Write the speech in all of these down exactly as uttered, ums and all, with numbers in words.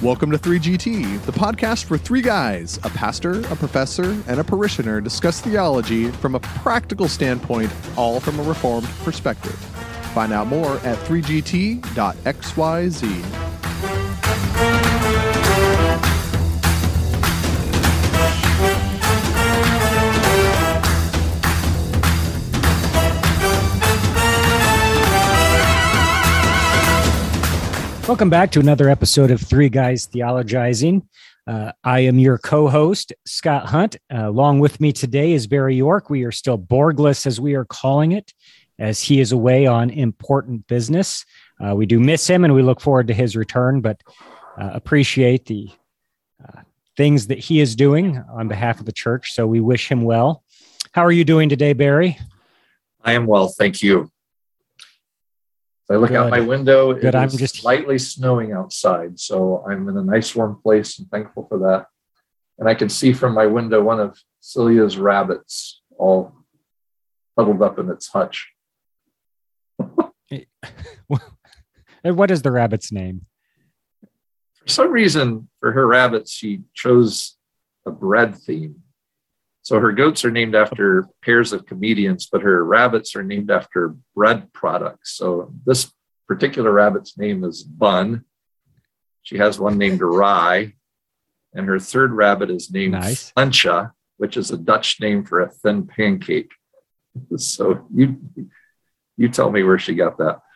Welcome to three G T, the podcast for three guys, a pastor, a professor, and a parishioner discuss theology from a practical standpoint, all from a Reformed perspective. Find out more at three G T dot X Y Z. Welcome back to another episode of Three Guys Theologizing. Uh, I am your co-host, Scott Hunt. Uh, along with me today is Barry York. We are still Borgless, as we are calling it, as he is away on important business. Uh, we do miss him, and we look forward to his return, but uh, appreciate the uh, things that he is doing on behalf of the church, so we wish him well. How are you doing today, Barry? I am well, thank you. As I look Good. out my window, it Good. is I'm just slightly snowing outside, so I'm in a nice warm place and thankful for that. And I can see from my window one of Celia's rabbits all huddled up in its hutch. What is the rabbit's name? For some reason, for her rabbits, she chose a bread theme. So her goats are named after pairs of comedians, but her rabbits are named after bread products. So this particular rabbit's name is Bun. She has one named Rye. And her third rabbit is named Nice. Flencha, which is a Dutch name for a thin pancake. So you you tell me where she got that.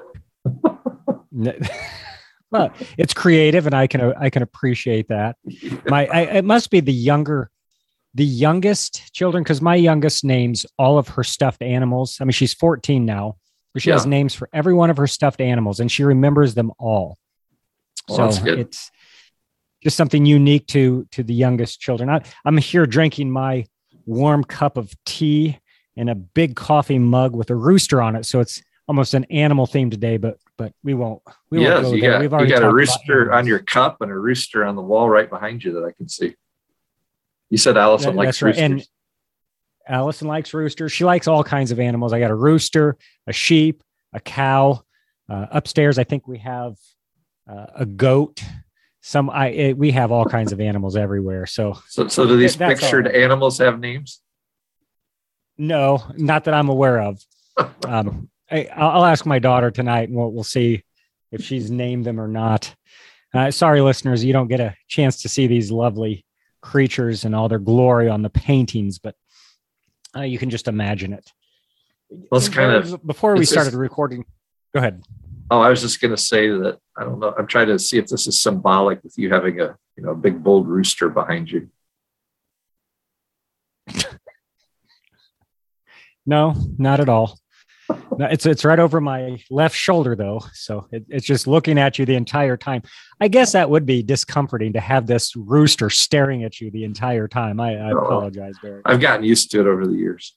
Well, it's creative, and I can I can appreciate that. My I, it must be the younger. The youngest children, because my youngest names all of her stuffed animals. I mean, she's fourteen now, but she Yeah. has names for every one of her stuffed animals, and she remembers them all. Well, so that's good. It's just something unique to to the youngest children. I, I'm here drinking my warm cup of tea in a big coffee mug with a rooster on it, so it's almost an animal theme today. But but we won't. We yes, won't go you there. got, We've you already got a talked about rooster on animals. your cup and a rooster on the wall right behind you that I can see. You said Allison That- likes that's right. roosters. And Allison likes roosters. She likes all kinds of animals. I got a rooster, a sheep, a cow. Uh, upstairs, I think we have uh, a goat. Some I it, we have all kinds of animals everywhere. So So, so do these That's pictured all right. animals have names? no, not that I'm aware of. Um, I, I'll I'll ask my daughter tonight, and we'll we'll see if she's named them or not. Uh, sorry, listeners, you don't get a chance to see these lovely creatures and all their glory on the paintings, but uh, you can just imagine it. Well, it's kind of- before we it's started just- recording. Go ahead. Oh, I was just going to say that, I don't know. I'm trying to see if this is symbolic with you having a, you know, big bold rooster behind you. No, not at all. No, it's it's right over my left shoulder though, so it, it's just looking at you the entire time. I guess that would be discomforting to have this rooster staring at you the entire time. I, I Oh. apologize, Barry. I've gotten used to it over the years.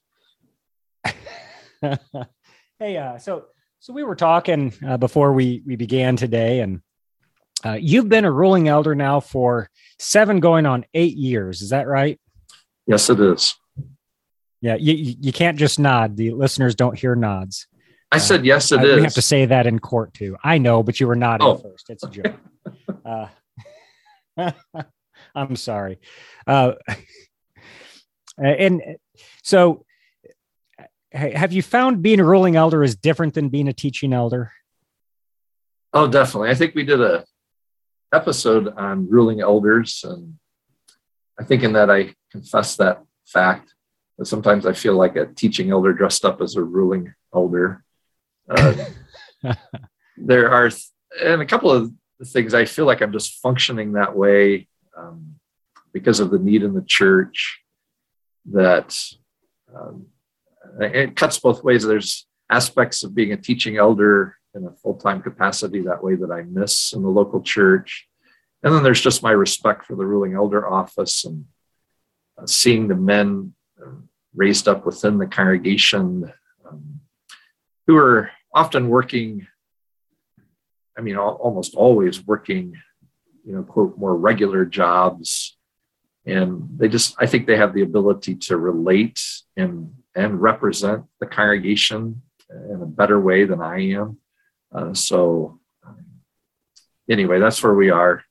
Hey, uh, so so we were talking uh, before we we began today, and uh, you've been a ruling elder now for seven, going on eight years. Is that right? Yes, it is. Yeah, you you you can't just nod. The listeners don't hear nods. I said, yes, it Uh, is. We have to say that in court too. I know, but you were nodding Oh. first. It's a joke. Uh, I'm sorry. Uh, and so, ha- have you found being a ruling elder is different than being a teaching elder? Oh, definitely. I think we did a episode on ruling elders, and I think in that I confess that fact. But sometimes I feel like a teaching elder dressed up as a ruling elder. Uh, there are, th- and a couple of things I feel like I'm just functioning that way um, because of the need in the church. That um, it cuts both ways. There's aspects of being a teaching elder in a full-time capacity that way that I miss in the local church. And then there's just my respect for the ruling elder office and uh, seeing the men uh, raised up within the congregation um, who are often working, I mean, al- almost always working, you know, quote, more regular jobs. And they just, I think they have the ability to relate and, and represent the congregation in a better way than I am. Uh, so um, anyway, that's where we are.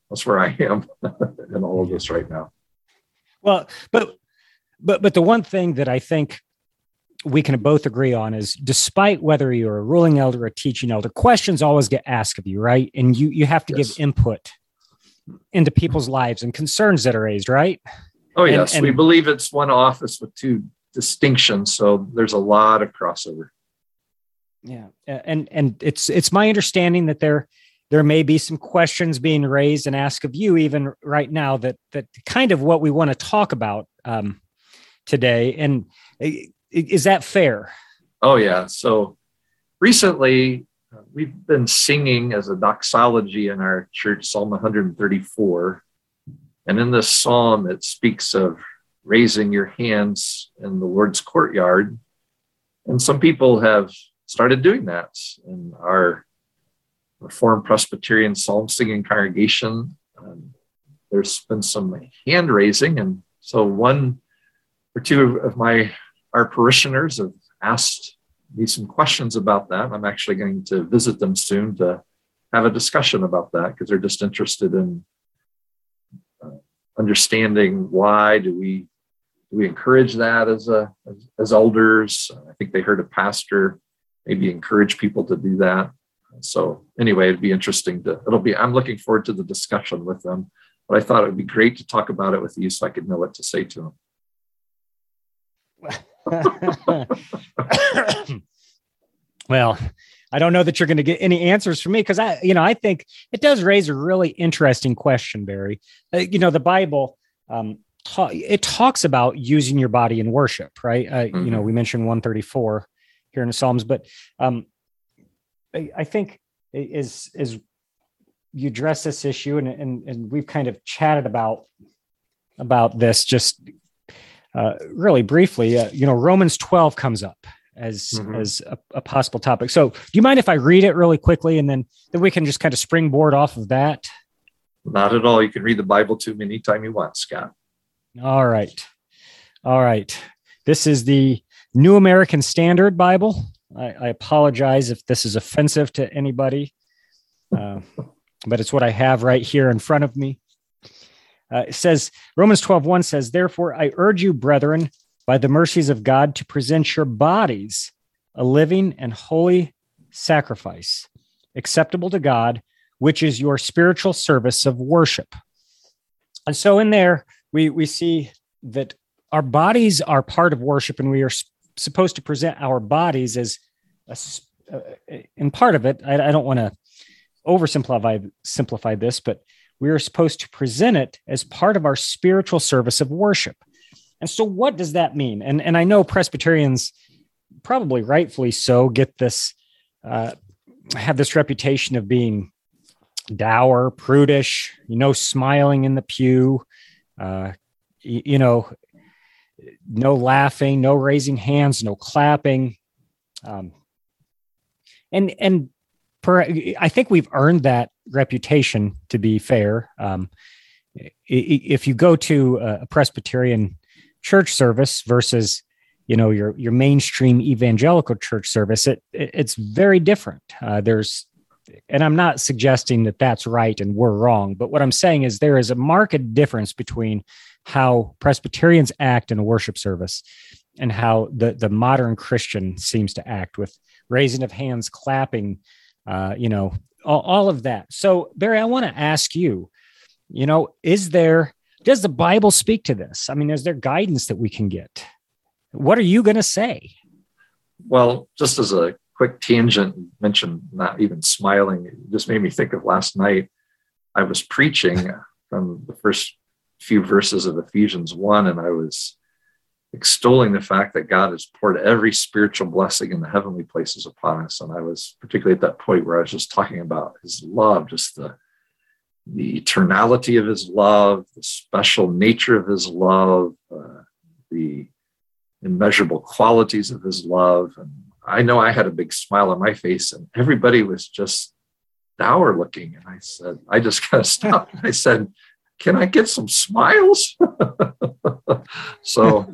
that's where I am in all of this right now. Well, but but but the one thing that I think we can both agree on is, despite whether you're a ruling elder or a teaching elder, questions always get asked of you, right? And you you have to yes. give input into people's lives and concerns that are raised, right? Oh, yes. And, and, we believe it's one office with two distinctions, so there's a lot of crossover. Yeah. And and it's it's my understanding that there there may be some questions being raised and asked of you even right now that that kind of what we want to talk about um, today. And is that fair? Oh, yeah. So recently, uh, we've been singing as a doxology in our church, Psalm one thirty-four. And in this psalm, it speaks of raising your hands in the Lord's courtyard. And some people have started doing that in our Reformed Presbyterian psalm singing congregation. Um, there's been some hand raising. And so one or two of my our parishioners have asked me some questions about that. I'm actually going to visit them soon to have a discussion about that, because they're just interested in uh, understanding why do we do we encourage that as a as, as elders. I think they heard a pastor maybe encourage people to do that. So anyway, it'd be interesting to it'll be I'm looking forward to the discussion with them. But I thought it would be great to talk about it with you so I could know what to say to them. Well, I don't know that you're going to get any answers from me, because I, you know, I think it does raise a really interesting question, Barry. Uh, you know, the Bible, um, ta- it talks about using your body in worship, right? Uh, mm-hmm. You know, we mentioned one thirty-four here in the Psalms, but um, I, I think is is you address this issue, and and and we've kind of chatted about about this just. Uh, really briefly, uh, you know, Romans twelve comes up as mm-hmm. as a, a possible topic. So, do you mind if I read it really quickly, and then then we can just kind of springboard off of that? Not at all. You can read the Bible to me anytime you want, Scott. All right, all right. This is the New American Standard Bible. I, I apologize if this is offensive to anybody, uh, but it's what I have right here in front of me. Uh, it says, Romans twelve one says, therefore, I urge you, brethren, by the mercies of God, to present your bodies a living and holy sacrifice, acceptable to God, which is your spiritual service of worship. And so in there, we, we see that our bodies are part of worship, and we are sp- supposed to present our bodies as a, uh, in part of it. I, I don't want to oversimplify simplify this, but we are supposed to present it as part of our spiritual service of worship. And so what does that mean? And, and I know Presbyterians, probably rightfully so, get this, uh, have this reputation of being dour, prudish, you know, smiling in the pew, uh, you, you know, no laughing, no raising hands, no clapping. Um, and, and per, I think we've earned that reputation, to be fair. Um, if you go to a Presbyterian church service versus, you know, your your mainstream evangelical church service, it, it it's very different. Uh, there's, and I'm not suggesting that that's right and we're wrong, but what I'm saying is there is a marked difference between how Presbyterians act in a worship service and how the the modern Christian seems to act, with raising of hands, clapping, uh, you know. All, all of that. So, Barry, I want to ask you, you know, is there, does the Bible speak to this? I mean, is there guidance that we can get? What are you going to say? Well, just as a quick tangent, mention not even smiling, it just made me think of last night. I was preaching from the first few verses of Ephesians one, and I was extolling the fact that God has poured every spiritual blessing in the heavenly places upon us. And I was particularly at that point where I was just talking about his love, just the, the eternality of his love, the special nature of his love, uh, the immeasurable qualities of his love. And I know I had a big smile on my face, and everybody was just dour looking. And I said, I just kind of stopped. And I said, can I get some smiles? So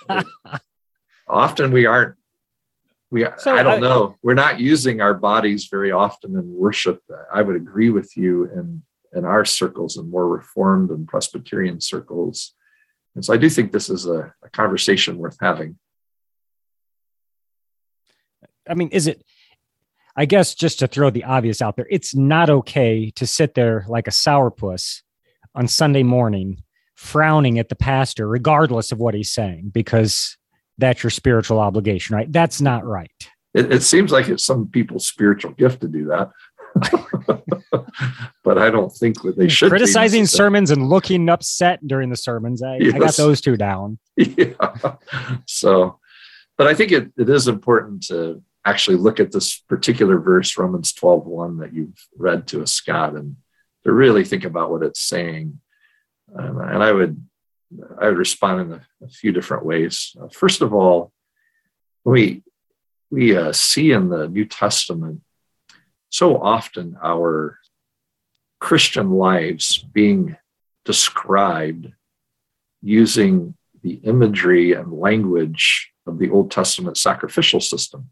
often we aren't, we, so I don't I, know. We're not using our bodies very often in worship. I would agree with you. And in our circles and more Reformed and Presbyterian circles. And so I do think this is a, a conversation worth having. I mean, is it, I guess just to throw the obvious out there, it's not okay to sit there like a sourpuss on Sunday morning, frowning at the pastor, regardless of what he's saying, because that's your spiritual obligation, right? That's not right. It, it seems like it's some people's spiritual gift to do that. But I don't think that they should criticizing sermons and looking upset during the sermons. I, yes. I got those two down. Yeah. So, but I think it, it is important to actually look at this particular verse, Romans twelve one, that you've read to us, Scott, and to really think about what it's saying. Um, and I would, I would respond in a, a few different ways. Uh, first of all, we we uh, see in the New Testament so often our Christian lives being described using the imagery and language of the Old Testament sacrificial system.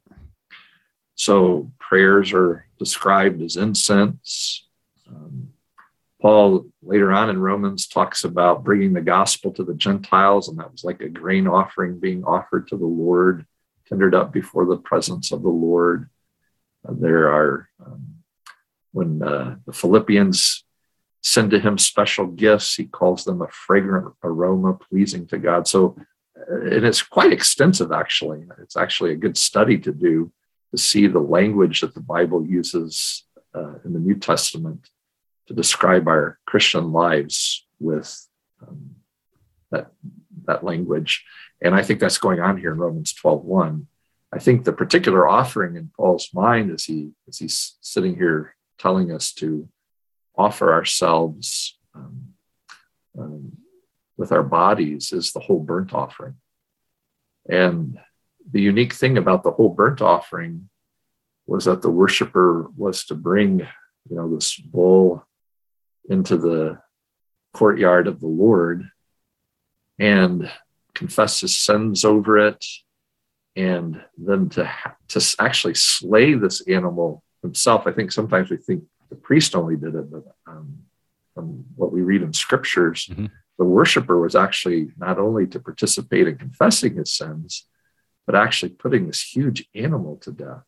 So prayers are described as incense. Um, Paul later on in Romans talks about bringing the gospel to the Gentiles, and that was like a grain offering being offered to the Lord, tendered up before the presence of the Lord. Uh, there are, um, when uh, the Philippians send to him special gifts, he calls them a fragrant aroma pleasing to God. So, and it's quite extensive, actually. It's actually a good study to do to see the language that the Bible uses uh, in the New Testament to describe our Christian lives with um, that, that language. And I think that's going on here in Romans twelve one. I think the particular offering in Paul's mind as he as he's sitting here telling us to offer ourselves um, um, with our bodies is the whole burnt offering. And the unique thing about the whole burnt offering was that the worshiper was to bring, you know, this bull into the courtyard of the Lord and confess his sins over it, and then to ha- to actually slay this animal himself. I think sometimes we think the priest only did it, but um, from what we read in scriptures, mm-hmm. the worshiper was actually not only to participate in confessing his sins, but actually putting this huge animal to death.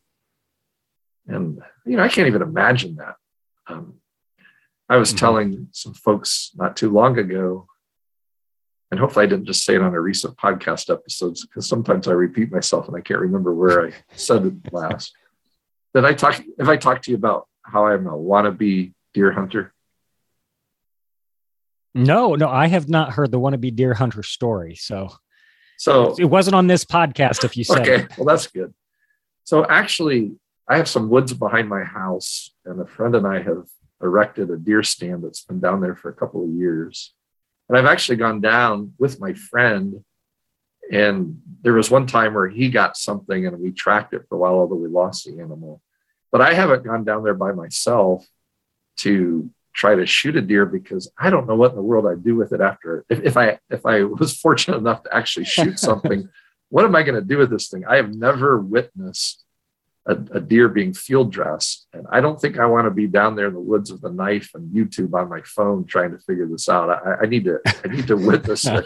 And, you know, I can't even imagine that. Um, I was mm-hmm. telling some folks not too long ago, and hopefully I didn't just say it on a recent podcast episodes, because sometimes I repeat myself and I can't remember where I said it last. Did I talk, if I talked to you about how I'm a wannabe deer hunter? No, no, I have not heard the wannabe deer hunter story. So, so it wasn't on this podcast if you said okay, it. Well, that's good. So actually, I have some woods behind my house, and a friend and I have erected a deer stand that's been down there for a couple of years. And I've actually gone down with my friend, and there was one time where he got something and we tracked it for a while, although we lost the animal. But I haven't gone down there by myself to try to shoot a deer because I don't know what in the world I'd do with it after. If, if I if I was fortunate enough to actually shoot something, what am I going to do with this thing? I have never witnessed a, a deer being field dressed. And I don't think I want to be down there in the woods with a knife and YouTube on my phone trying to figure this out. I, I need to, I need to witness it.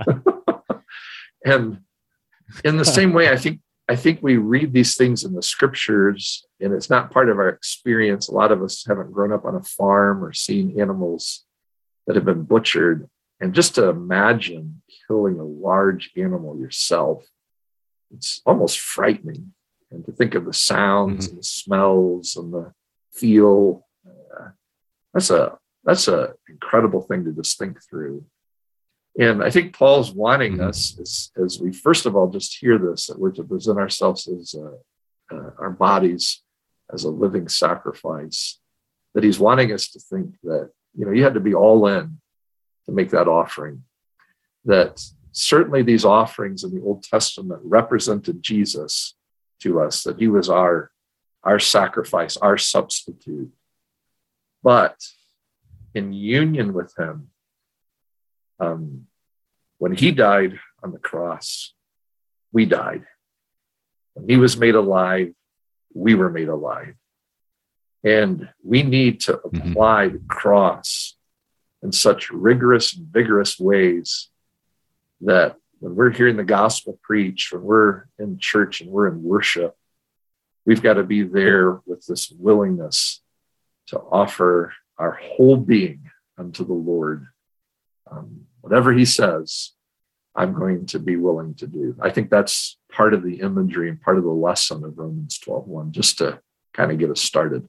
And in the same way, I think, I think we read these things in the scriptures and it's not part of our experience. A lot of us haven't grown up on a farm or seen animals that have been butchered. And just to imagine killing a large animal yourself, it's almost frightening. And to think of the sounds mm-hmm. and the smells and the feel, uh, that's a that's a incredible thing to just think through. And I think Paul's wanting mm-hmm. us, as, as we first of all just hear this, that we're to present ourselves as a, uh, our bodies as a living sacrifice, that he's wanting us to think that, you know, you had to be all in to make that offering. That certainly these offerings in the Old Testament represented Jesus to us, that he was our, our sacrifice, our substitute. But in union with him, um, when he died on the cross, we died. When he was made alive, we were made alive. And we need to apply the cross in such rigorous and vigorous ways that when we're hearing the gospel preached, when we're in church and we're in worship, we've got to be there with this willingness to offer our whole being unto the Lord. Um, whatever he says, I'm going to be willing to do. I think that's part of the imagery and part of the lesson of Romans twelve one, just to kind of get us started.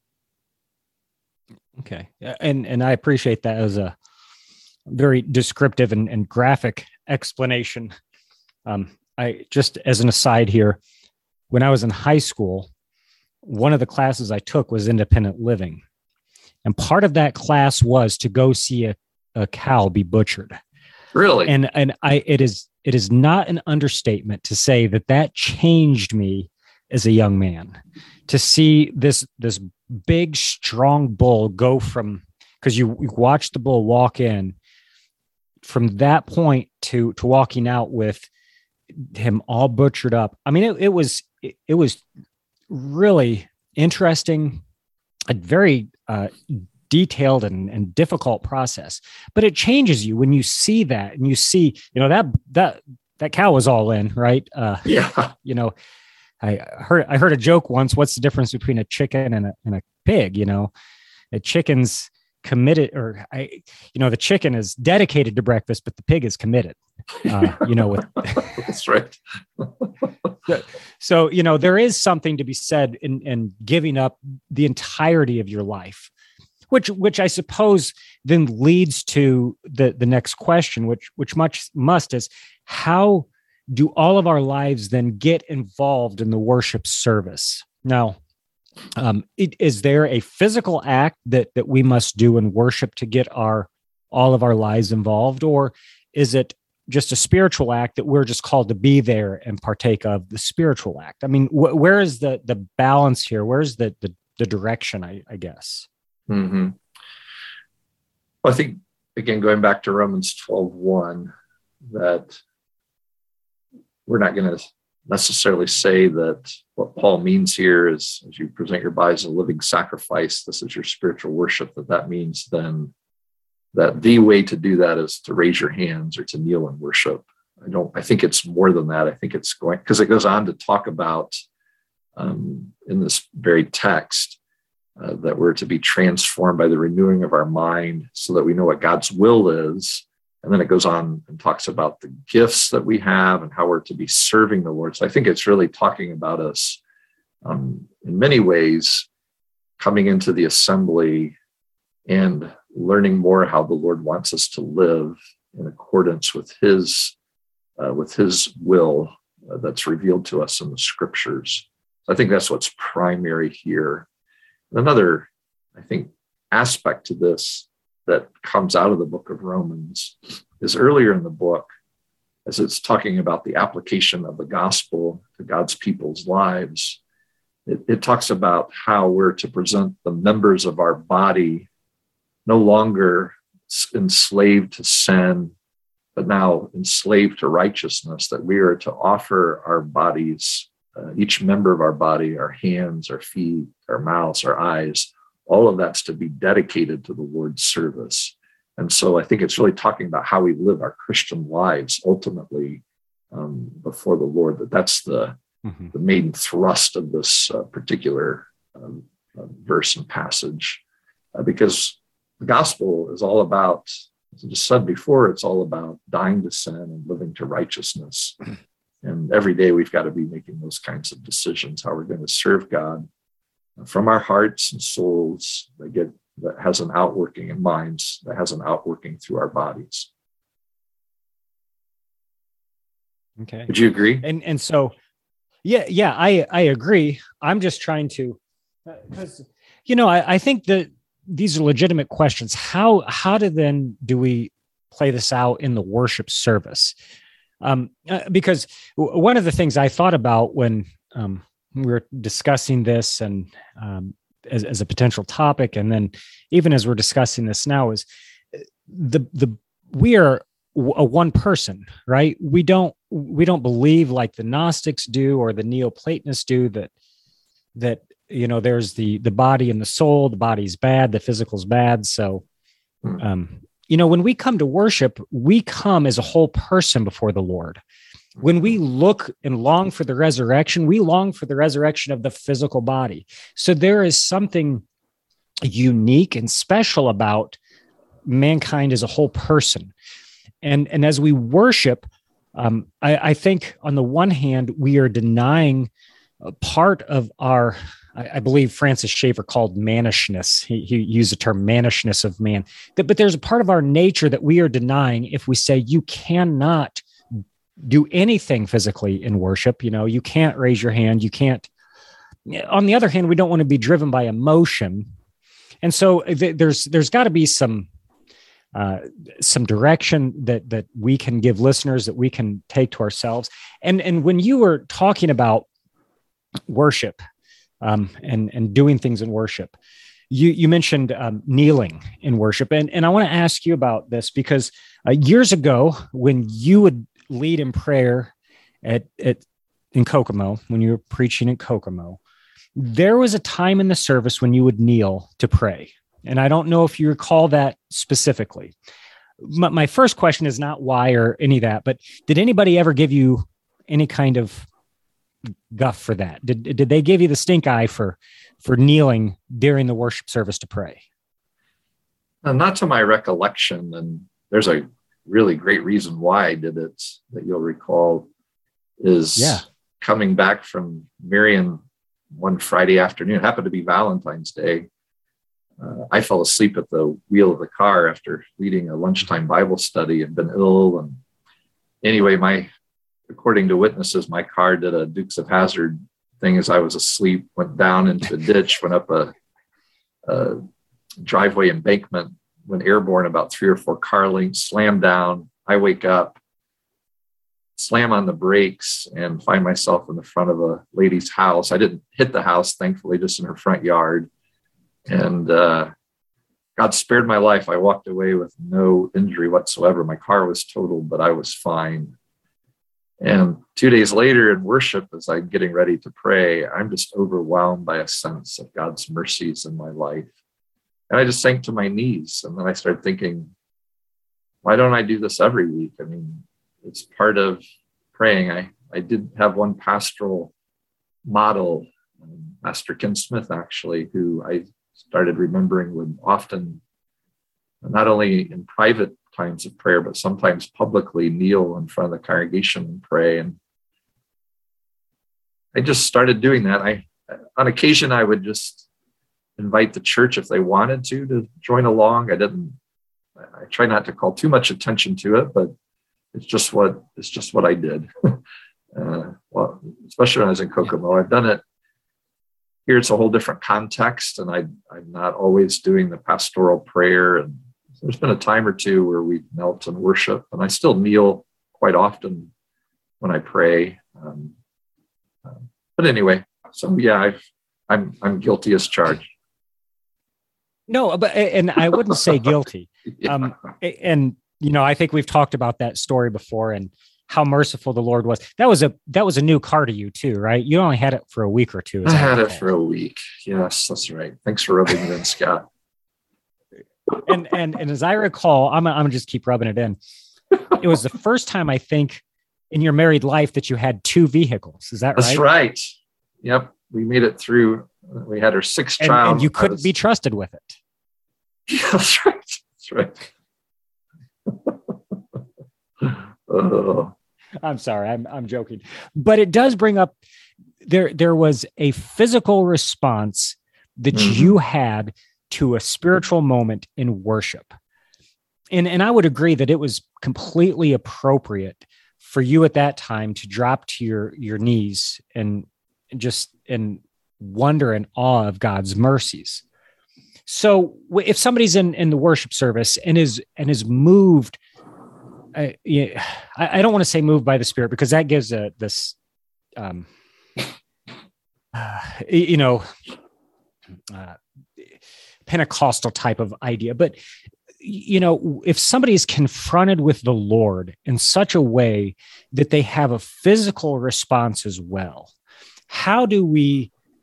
Okay. And and I appreciate that as a very descriptive and, and graphic explanation. Um, I just as an aside here, when I was in high school, one of the classes I took was independent living. And part of that class was to go see a, a cow be butchered. Really? And and I it is it is not an understatement to say that that changed me as a young man, to see this this big, strong bull go from, because you, you watch the bull walk in, from that point to to walking out with him all butchered up. I mean, it, it was it, it was really interesting, a very uh, detailed and, and difficult process. But it changes you when you see that, and you see, you know, that that that cow was all in, right? Uh, yeah. You know, I heard I heard a joke once. What's the difference between a chicken and a and a pig? You know, a chicken's committed, or I, you know, the chicken is dedicated to breakfast, but the pig is committed. Uh, you know, with that's right. So, you know, there is something to be said in, in giving up the entirety of your life, which which I suppose then leads to the the next question, which which much must is, how do all of our lives then get involved in the worship service? Now, um, it, is there a physical act that that we must do in worship to get our all of our lives involved, or is it just a spiritual act that we're just called to be there and partake of the spiritual act? I mean, wh- where is the the balance here? Where's the the, the direction? I, I guess. Mm-hmm. Well, I think again, going back to Romans twelve one, that we're not going to necessarily say that what Paul means here is, as you present your body as a living sacrifice, this is your spiritual worship, that that means then that the way to do that is to raise your hands or to kneel and worship. I don't, I think it's more than that. I think it's going, because it goes on to talk about um, in this very text uh, that we're to be transformed by the renewing of our mind so that we know what God's will is. And then it goes on and talks about the gifts that we have and how we're to be serving the Lord. So I think it's really talking about us um, in many ways coming into the assembly and learning more how the Lord wants us to live in accordance with his uh, with his will uh, that's revealed to us in the scriptures. So I think that's what's primary here. Another, I think, aspect to this that comes out of the book of Romans is earlier in the book, as it's talking about the application of the gospel to God's people's lives. It, it talks about how we're to present the members of our body no longer enslaved to sin, but now enslaved to righteousness, that we are to offer our bodies, uh, each member of our body, our hands, our feet, our mouths, our eyes, all of that's to be dedicated to the Lord's service. And so I think it's really talking about how we live our Christian lives ultimately um, before the Lord, that that's the, mm-hmm. the main thrust of this uh, particular um, uh, verse and passage. Uh, because the gospel is all about, as I just said before, it's all about dying to sin and living to righteousness. And every day we've got to be making those kinds of decisions, how we're going to serve God from our hearts and souls that get that has an outworking in minds, that has an outworking through our bodies. Okay. Would you agree? And and so, yeah, yeah, I I agree. I'm just trying to, because uh, you know, I, I think that these are legitimate questions. How how do then do we play this out in the worship service? Um, uh, because w- one of the things I thought about when um, we were discussing this and um, as, as a potential topic, and then even as we're discussing this now, is the the we are a one person, right? We don't we don't believe like the Gnostics do or the Neoplatonists do that that you know, there's the the body and the soul. The body's bad, the physical's bad. So, um, you know, when we come to worship, we come as a whole person before the Lord. When we look and long for the resurrection, we long for the resurrection of the physical body. So there is something unique and special about mankind as a whole person. And, and as we worship, um, I, I think on the one hand, we are denying a part of our, I, I believe Francis Schaeffer called mannishness. He, he used the term mannishness of man. But, but there's a part of our nature that we are denying if we say you cannot do anything physically in worship. You know, you can't raise your hand. You can't. On the other hand, we don't want to be driven by emotion. And so th- there's there's got to be some uh, some direction that that we can give listeners, that we can take to ourselves. And and when you were talking about worship um, and and doing things in worship, you you mentioned um, kneeling in worship, and and I want to ask you about this because uh, years ago when you would lead in prayer at at in Kokomo, when you were preaching at Kokomo, there was a time in the service when you would kneel to pray. And I don't know if you recall that specifically. My, my first question is not why or any of that, but did anybody ever give you any kind of guff for that? Did did they give you the stink eye for, for kneeling during the worship service to pray? Uh, not to my recollection. And there's a really great reason why I did it that you'll recall is yeah. coming back from Marion one Friday afternoon. It happened to be Valentine's Day. Uh, I fell asleep at the wheel of the car after leading a lunchtime Bible study and been ill. And anyway, my, according to witnesses, my car did a Dukes of Hazzard thing as I was asleep, went down into a ditch, went up a, a driveway embankment, went airborne about three or four car lengths, slammed down. I wake up, slam on the brakes, and find myself in the front of a lady's house. I didn't hit the house, thankfully, just in her front yard. And uh, God spared my life. I walked away with no injury whatsoever. My car was totaled, but I was fine. And two days later in worship, as I'm getting ready to pray, I'm just overwhelmed by a sense of God's mercies in my life. And I just sank to my knees. And then I started thinking, why don't I do this every week? I mean, it's part of praying. I, I did have one pastoral model, um, Pastor Ken Smith, actually, who I started remembering would often, not only in private times of prayer, but sometimes publicly kneel in front of the congregation and pray. And I just started doing that. I, on occasion, I would just invite the church if they wanted to to join along. I didn't. I try not to call too much attention to it, but it's just what it's just what I did. uh, well, especially when I was in Kokomo, I've done it here. It's a whole different context, and I, I'm not always doing the pastoral prayer. And there's been a time or two where we knelt and worship, and I still kneel quite often when I pray. Um, uh, but anyway, so yeah, I've, I'm I'm guilty as charged. No, but and I wouldn't say guilty. yeah. Um, and you know, I think we've talked about that story before and how merciful the Lord was. That was a that was a new car to you too, right? You only had it for a week or two. I had it for a week. Yes, that's right. Thanks for rubbing it in, Scott. And and and as I recall, I'm I'm gonna just keep rubbing it in. It was the first time I think in your married life that you had two vehicles. Is that right? That's right. Yep, we made it through. We had our sixth and, child. And you couldn't was... be trusted with it. Yeah, that's right. That's right. oh. I'm sorry, I'm I'm joking, but it does bring up there. There was a physical response that mm-hmm. you had to a spiritual moment in worship, and and I would agree that it was completely appropriate for you at that time to drop to your your knees and just in wonder and awe of God's mercies. So if somebody's in, in the worship service and is and is moved, I, I don't want to say moved by the Spirit because that gives a this, um, uh, you know, uh, Pentecostal type of idea. But you know, if somebody is confronted with the Lord in such a way that they have a physical response as well, how do we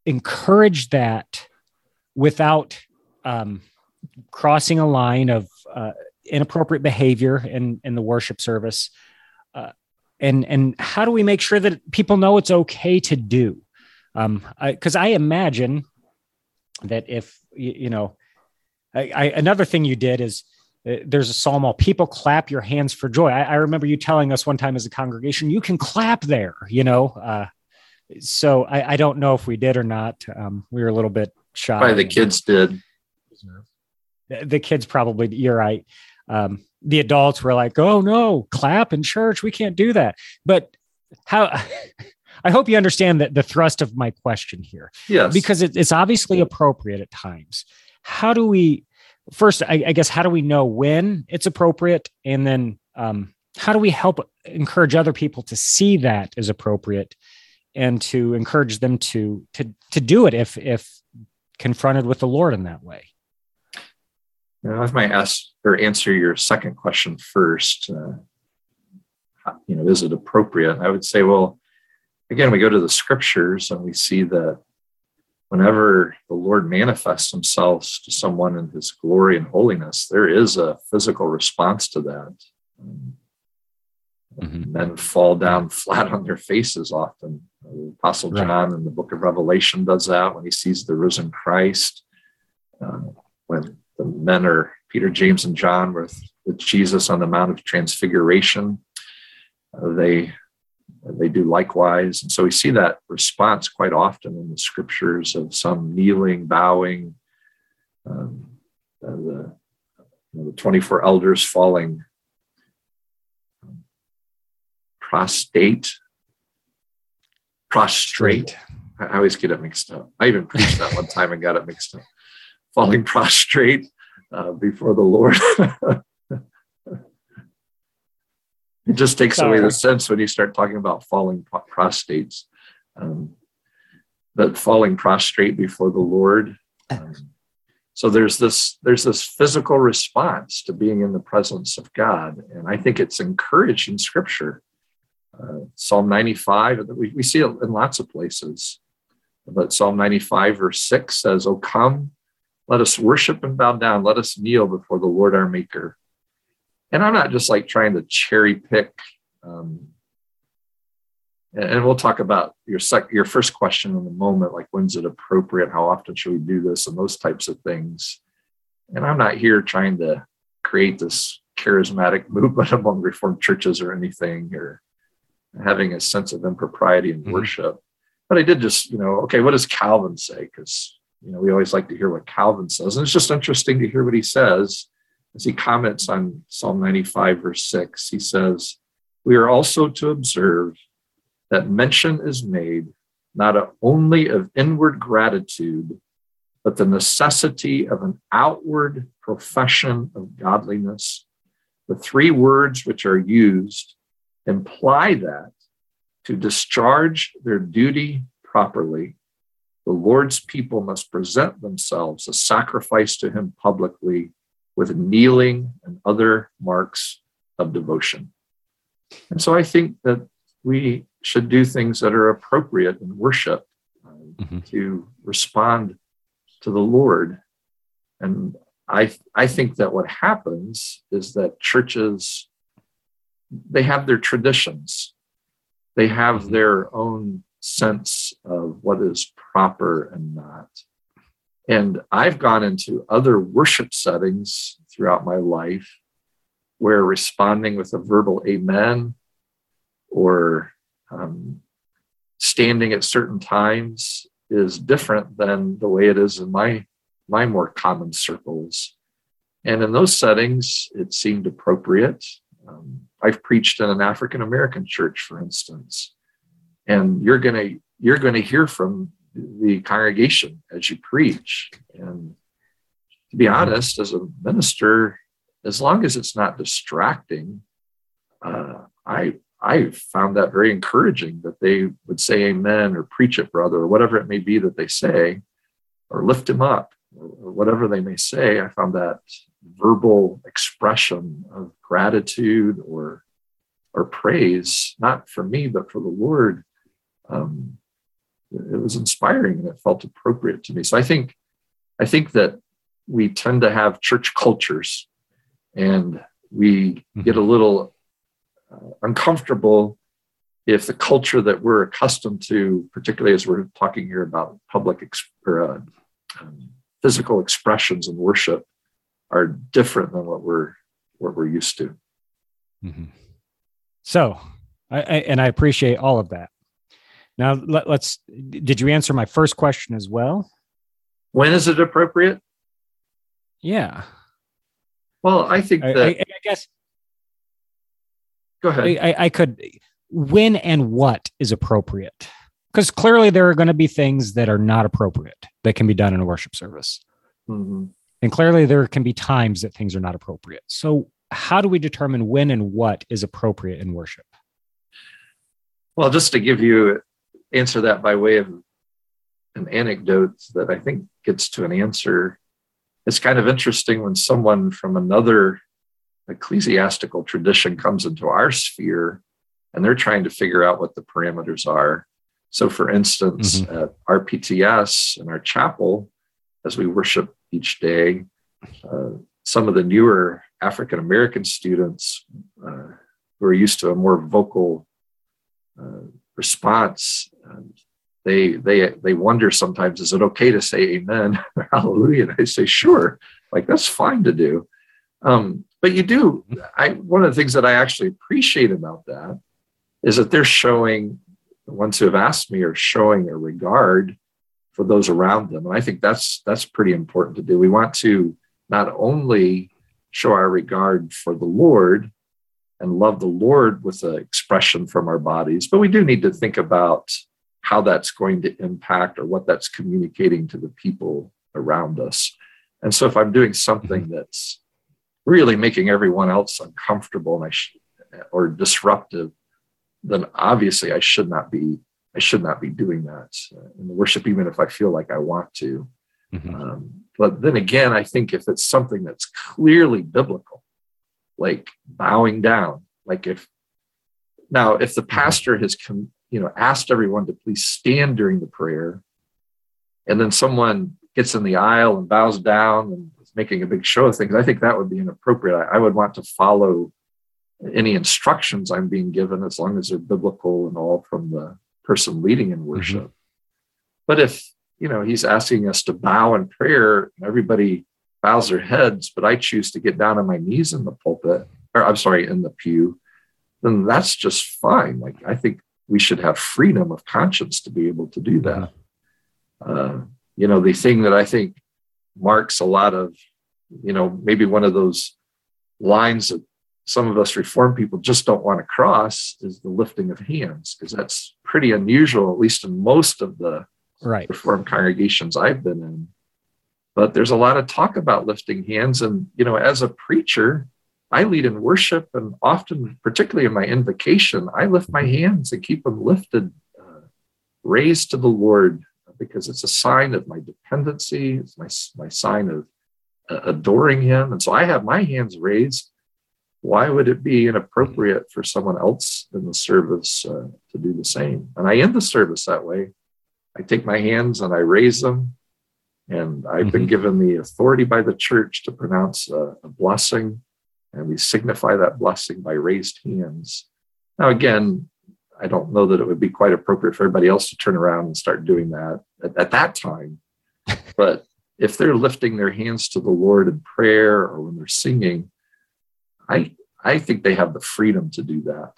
encourage that without um, crossing a line of uh, inappropriate behavior in, in the worship service? Uh, and, and how do we make sure that people know it's okay to do? Um, I, 'cause I imagine that if, you, you know, I, I, another thing you did is uh, there's a psalm, all people clap your hands for joy. I, I remember you telling us one time as a congregation, you can clap there, you know? Uh, so I, I don't know if we did or not. Um, we were a little bit shy. Probably the kids did. The, the kids probably, you're right. Um, the adults were like, oh no, clap in church. We can't do that. But how, I hope you understand that the thrust of my question here. Yes. Because it, it's obviously appropriate at times. How do we, first, I, I guess, how do we know when it's appropriate? And then um, how do we help encourage other people to see that as appropriate and to encourage them to, to, to do it if, if confronted with the Lord in that way? You know, I might ask or answer your second question first. Uh, you know, is it appropriate? I would say, well, again, we go to the scriptures and we see that whenever the Lord manifests himself to someone in his glory and holiness, there is a physical response to that. Um, mm-hmm. Men fall down flat on their faces often. The Apostle John right. in the book of Revelation does that when he sees the risen Christ. Uh, when the men are Peter, James, and John with, with Jesus on the Mount of Transfiguration, uh, they They do likewise. And so we see that response quite often in the scriptures of some kneeling, bowing, um, uh, the, you know, the twenty-four elders falling um, prostrate, prostrate. I always get it mixed up. I even preached that one time and got it mixed up. Falling prostrate uh, before the Lord. It just takes Sorry. away the sense when you start talking about falling prostrates. Um, but falling prostrate before the Lord. Um, so there's this there's this physical response to being in the presence of God, and I think it's encouraged in Scripture. Uh, Psalm ninety-five, we, we see it in lots of places, but Psalm ninety-five verse six says, "Oh, come, let us worship and bow down. Let us kneel before the Lord our Maker." And I'm not just like trying to cherry pick. Um, and we'll talk about your sec- your first question in a moment, like when's it appropriate? How often should we do this? And those types of things. And I'm not here trying to create this charismatic movement among Reformed churches or anything, or having a sense of impropriety in mm-hmm. worship. But I did just, you know, okay, what does Calvin say? Because, you know, we always like to hear what Calvin says. And it's just interesting to hear what he says. As he comments on Psalm ninety-five, verse six, he says, "We are also to observe that mention is made not only of inward gratitude, but the necessity of an outward profession of godliness. The three words which are used imply that to discharge their duty properly, the Lord's people must present themselves a sacrifice to him publicly, with kneeling and other marks of devotion." And so I think that we should do things that are appropriate in worship uh, mm-hmm. to respond to the Lord. And I, I think that what happens is that churches, they have their traditions. They have mm-hmm. their own sense of what is proper and not. And I've gone into other worship settings throughout my life where responding with a verbal amen or um, standing at certain times is different than the way it is in my, my more common circles. And in those settings, it seemed appropriate. Um, I've preached in an African-American church, for instance, and you're going to you're going to hear from the congregation as you preach. And to be honest, as a minister, as long as it's not distracting, uh, I I found that very encouraging that they would say amen or preach it, brother, or whatever it may be that they say, or lift him up, or, or whatever they may say. I found that verbal expression of gratitude or or praise, not for me, but for the Lord, um, it was inspiring and it felt appropriate to me. So I think, I think that we tend to have church cultures, and we get a little uh, uncomfortable if the culture that we're accustomed to, particularly as we're talking here about public exp- or uh, um, physical expressions in worship, are different than what we're what we're used to. Mm-hmm. So, I, I, and I appreciate all of that. Now, let, let's. Did you answer my first question as well? When is it appropriate? Yeah. Well, I think I, that. I, I guess. Go ahead. I, I could. When and what is appropriate? Because clearly there are going to be things that are not appropriate that can be done in a worship service. Mm-hmm. And clearly there can be times that things are not appropriate. So how do we determine when and what is appropriate in worship? Well, just to give you answer that by way of an anecdote that I think gets to an answer. It's kind of interesting when someone from another ecclesiastical tradition comes into our sphere and they're trying to figure out what the parameters are. So for instance, mm-hmm. at our P T S in our chapel, as we worship each day, uh, some of the newer African-American students uh, who are used to a more vocal uh, response, uh, they they they wonder sometimes, is it okay to say amen or hallelujah? And I say, sure, like that's fine to do. Um, but you do, I one of the things that I actually appreciate about that is that they're showing, the ones who have asked me are showing a regard for those around them. And I think that's that's pretty important to do. We want to not only show our regard for the Lord and love the Lord with an expression from our bodies, but we do need to think about how that's going to impact or what that's communicating to the people around us. And so if I'm doing something that's really making everyone else uncomfortable and I sh- or disruptive, then obviously I should not be I should not be doing that in the worship, even if I feel like I want to. Mm-hmm. Um, but then again, I think if it's something that's clearly biblical, like bowing down, like if now if the pastor has com- you know asked everyone to please stand during the prayer, and then someone gets in the aisle and bows down and is making a big show of things, I think that would be inappropriate. I, I would want to follow any instructions I'm being given, as long as they're biblical and all from the person leading in worship. Mm-hmm. But if, you know, he's asking us to bow in prayer and everybody bows their heads, but I choose to get down on my knees in the pulpit, or I'm sorry, in the pew, then that's just fine. Like, I think we should have freedom of conscience to be able to do that. Mm-hmm. Uh, you know, the thing that I think marks a lot of, you know, maybe one of those lines that some of us Reformed people just don't want to cross is the lifting of hands, because that's pretty unusual, at least in most of the right. Reformed congregations I've been in. But there's a lot of talk about lifting hands. And, you know, as a preacher, I lead in worship, and often, particularly in my invocation, I lift my hands and keep them lifted, uh, raised to the Lord, because it's a sign of my dependency. It's my, my sign of uh, adoring him. And so I have my hands raised. Why would it be inappropriate for someone else in the service uh, to do the same? And I end the service that way. I take my hands and I raise them. And I've mm-hmm. been given the authority by the church to pronounce a, a blessing. And we signify that blessing by raised hands. Now, again, I don't know that it would be quite appropriate for everybody else to turn around and start doing that at, at that time. But if they're lifting their hands to the Lord in prayer or when they're singing, I I think they have the freedom to do that.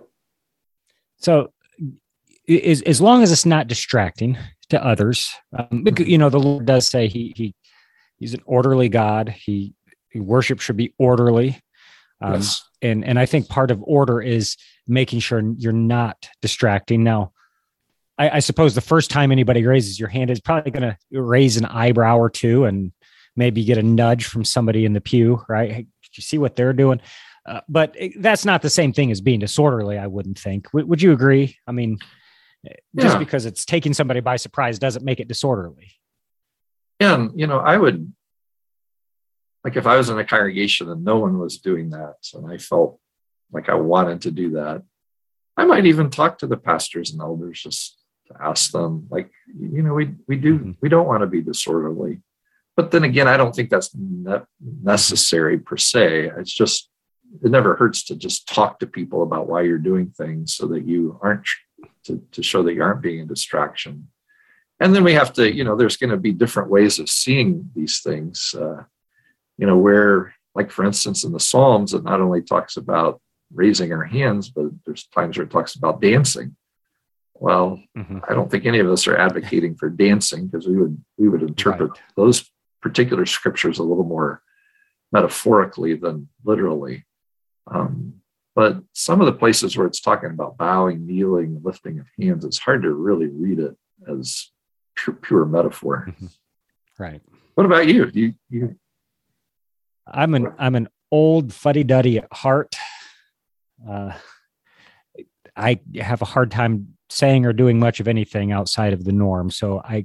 So, as as long as it's not distracting to others, um, you know, the Lord does say he he he's an orderly God. He, he worship should be orderly, um, yes. and and I think part of order is making sure you're not distracting. Now, I, I suppose the first time anybody raises your hand is probably going to raise an eyebrow or two, and maybe get a nudge from somebody in the pew, right? Hey, did you see what they're doing? Uh, but it, that's not the same thing as being disorderly, I wouldn't think. W- would you agree? I mean, just yeah. because it's taking somebody by surprise doesn't make it disorderly. Yeah, and, you know, I would, like if I was in a congregation and no one was doing that, and I felt like I wanted to do that, I might even talk to the pastors and elders just to ask them, like, you know, we we do Mhm. we don't want to be disorderly. But then again, I don't think that's ne- necessary per se. It's just, it never hurts to just talk to people about why you're doing things so that you aren't, to, to show that you aren't being a distraction. And then we have to, you know, there's going to be different ways of seeing these things, uh, you know, where, like, for instance, in the Psalms, it not only talks about raising our hands, but there's times where it talks about dancing. Well, Mhm. I don't think any of us are advocating for dancing, because we would we would interpret Right. those particular scriptures a little more metaphorically than literally. Um, but some of the places where it's talking about bowing, kneeling, lifting of hands, it's hard to really read it as pure, pure metaphor. Mhm. Right. What about you? Do you, you I'm an I'm an old fuddy-duddy at heart. Uh, I have a hard time saying or doing much of anything outside of the norm. So I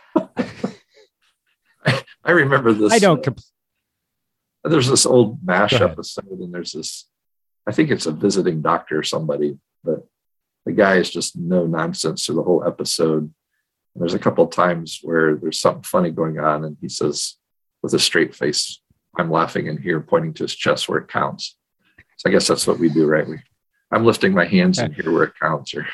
I remember this. I don't. Compl- There's this old MASH Go ahead. episode, and there's this, I think it's a visiting doctor or somebody, but the guy is just no nonsense through the whole episode. And there's a couple of times where there's something funny going on, and he says with a straight face, "I'm laughing in here," pointing to his chest where it counts. So I guess that's what we do, right? We, I'm lifting my hands in here where it counts. Or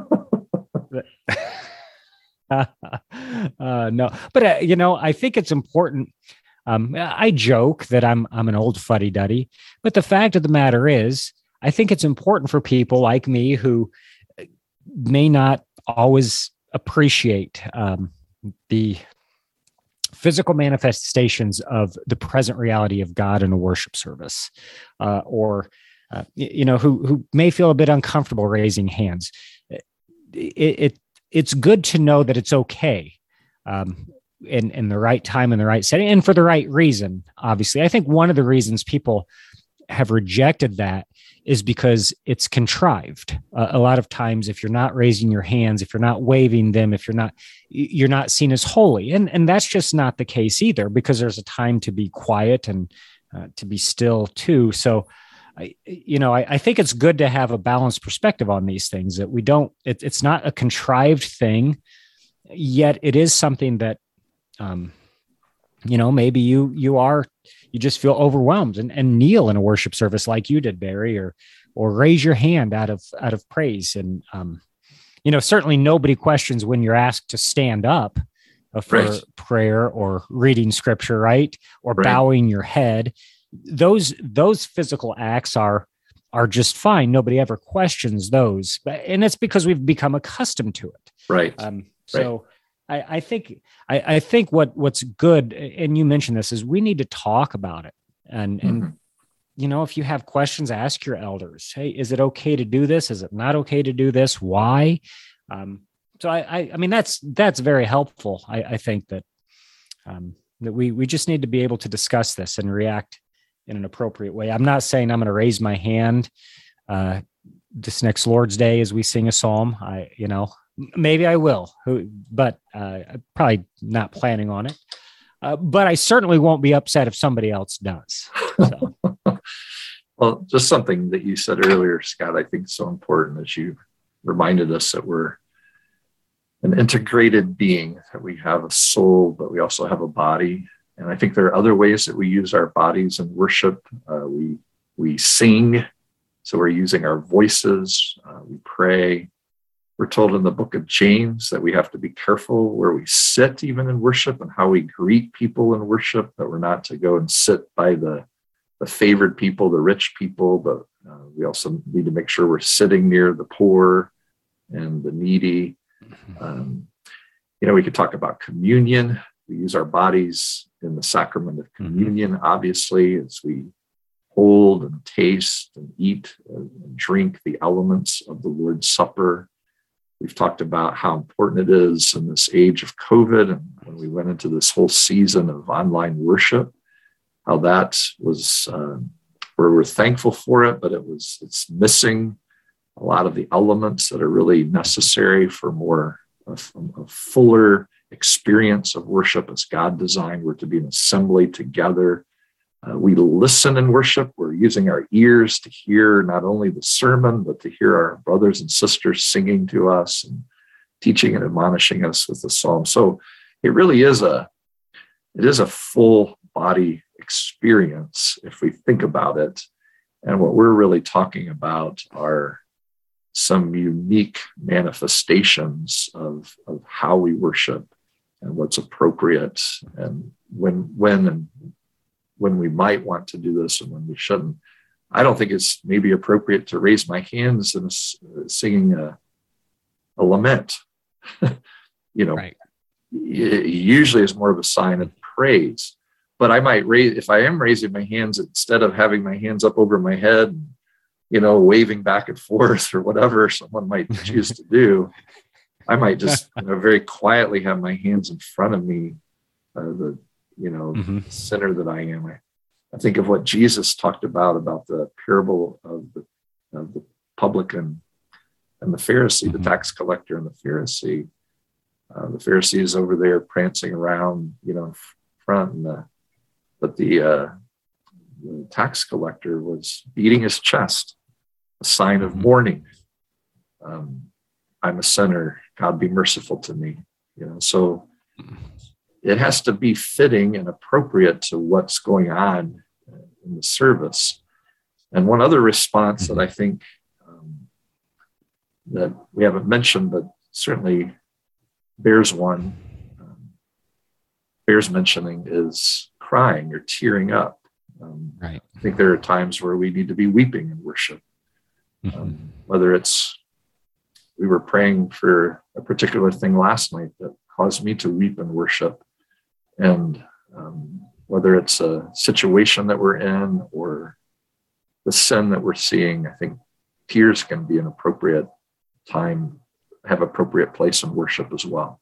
uh, no, but uh, you know, I think it's important. Um, I joke that I'm I'm an old fuddy-duddy, but the fact of the matter is, I think it's important for people like me who may not always appreciate um, the physical manifestations of the present reality of God in a worship service, uh, or uh, you know, who who may feel a bit uncomfortable raising hands. It, it it's good to know that it's okay. Um, in, in the right time, in the right setting, and for the right reason. Obviously, I think one of the reasons people have rejected that is because it's contrived. Uh, a lot of times, if you're not raising your hands, if you're not waving them, if you're not, you're not seen as holy. And, and that's just not the case either, because there's a time to be quiet and uh, to be still too. So, I, you know, I, I think it's good to have a balanced perspective on these things, that we don't, it, it's not a contrived thing, yet it is something that, um, you know, maybe you, you are, you just feel overwhelmed and, and kneel in a worship service like you did, Barry, or, or raise your hand out of, out of praise. And, um, you know, certainly nobody questions when you're asked to stand up uh, for Right. prayer or reading scripture, right? Or Right. bowing your head. Those, those physical acts are, are just fine. Nobody ever questions those, but, and it's because we've become accustomed to it. right. Um, so I, I think, I, I think what, what's good, and you mentioned this, is we need to talk about it. And, and, Mhm. you know, if you have questions, ask your elders. Hey, is it okay to do this? Is it not okay to do this? Why? Um, so I, I, I mean, that's, that's very helpful. I, I think that, um, that we, we just need to be able to discuss this and react in an appropriate way. I'm not saying I'm going to raise my hand, uh, this next Lord's Day as we sing a psalm. I, you know, maybe I will, who, but uh, I'm probably not planning on it. Uh, but I certainly won't be upset if somebody else does. So. Well, just something that you said earlier, Scott, I think is so important, as you reminded us that we're an integrated being, that we have a soul, but we also have a body. And I think there are other ways that we use our bodies in worship. Uh, we, we sing, so we're using our voices. Uh, we pray. We're told in the book of James that we have to be careful where we sit even in worship, and how we greet people in worship, that we're not to go and sit by the, the favored people, the rich people, but uh, we also need to make sure we're sitting near the poor and the needy. Um, you know, we could talk about communion. We use our bodies in the sacrament of communion, obviously, as we hold and taste and eat and drink the elements of the Lord's Supper. We've talked about how important it is in this age of COVID, and when we went into this whole season of online worship, how that was, uh, where we're thankful for it, but it was, it's missing a lot of the elements that are really necessary for more, a, a fuller experience of worship as God designed. We're to be an assembly together. Uh, we listen in worship. We're using our ears to hear not only the sermon, but to hear our brothers and sisters singing to us and teaching and admonishing us with the psalm. So it really is a, it is a full body experience if we think about it. And what we're really talking about are some unique manifestations of, of how we worship and what's appropriate, and when when and when we might want to do this and when we shouldn't. I don't think it's maybe appropriate to raise my hands and singing a, a lament. you know, right. It usually is more of a sign of praise. But I might raise, if I am raising my hands, instead of having my hands up over my head, you know, waving back and forth or whatever someone might choose to do, I might just you know, very quietly have my hands in front of me, uh, the, you know, mm-hmm. sinner that I am. I, I think of what Jesus talked about, about the parable of the, of the publican and the Pharisee, mm-hmm. the tax collector and the Pharisee. Uh, the Pharisee is over there prancing around, you know, in front, and the, but the, uh, the tax collector was beating his chest, a sign of mourning. Um, I'm a sinner. God be merciful to me. You know, so it has to be fitting and appropriate to what's going on in the service. And one other response that I think um, that we haven't mentioned, but certainly bears one, um, bears mentioning, is crying or tearing up. Um, right. I think there are times where we need to be weeping in worship, mm-hmm. um, whether it's, we were praying for a particular thing last night that caused me to weep in worship. And um, whether it's a situation that we're in or the sin that we're seeing, I think tears can be an appropriate time, have appropriate place in worship as well.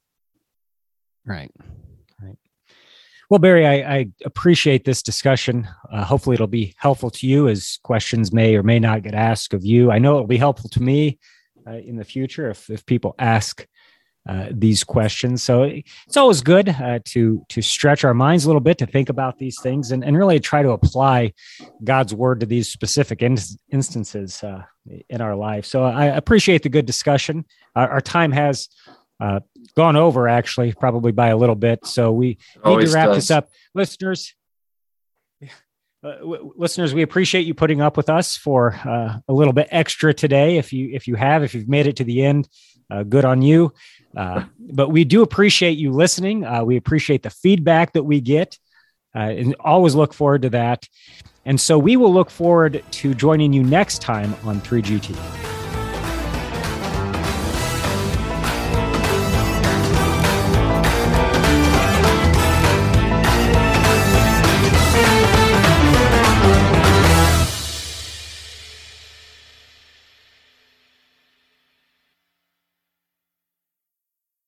Right. Right. Well, Barry, I, I appreciate this discussion. Uh, hopefully it'll be helpful to you, as questions may or may not get asked of you. I know it'll be helpful to me uh, in the future if, if people ask uh, these questions. So it's always good uh, to, to stretch our minds a little bit, to think about these things and, and really try to apply God's word to these specific in, instances uh, in our life. So I appreciate the good discussion. Our, our time has uh, gone over, actually, probably by a little bit. So we Always need to wrap does. this up. Listeners, uh, w- listeners, we appreciate you putting up with us for uh, a little bit extra today. If you if you have, if you've made it to the end, uh, good on you. Uh, but we do appreciate you listening. Uh, we appreciate the feedback that we get, uh, and always look forward to that. And so we will look forward to joining you next time on three G T.